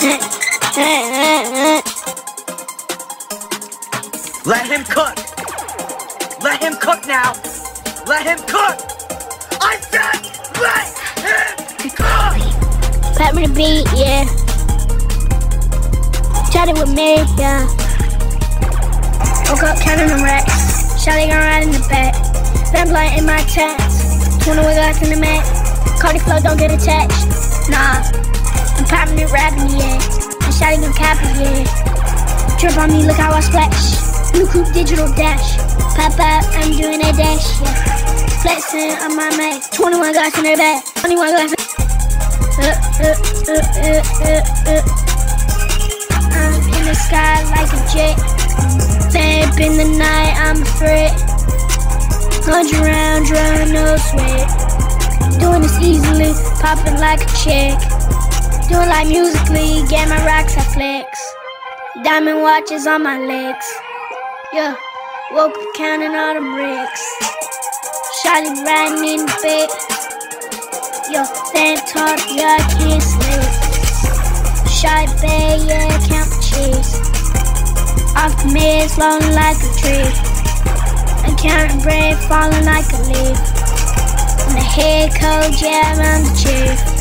Let him cook. Let him cook now. Let him cook. I said let him cook. Pat me the beat, yeah. Chatted with me, yeah. Woke up counting them racks. Shawty gon' ride in the back. Then blind in my tats. 20 glass in the mat. Cardi flow don't get attached. Nah. I'm popping it, rapping, yeah. And Shawty gon' cap it, yeah. Trip on me, look how I splash. Blue coupe digital dash. Pop out, I'm doing that dash, yeah. Flexing on my Mac. 21 glass in her back. 21 glass in I'm in the sky like a jet. Vamp in the night, I'm a threat. 100 round drum, no sweat. Doing this easily, popping like a check. Doing like musically, get my rocks, I flex. Diamond watches on my legs. Yeah, woke up counting all them bricks. Shawty riding in the bed. Yo, fan talk, yeah, I can't sleep. Shawty bad, yeah, count the cheese. Off the meds, falling like a tree. And counting bread, falling like a leaf. And the head coach, yeah, I'm the chief.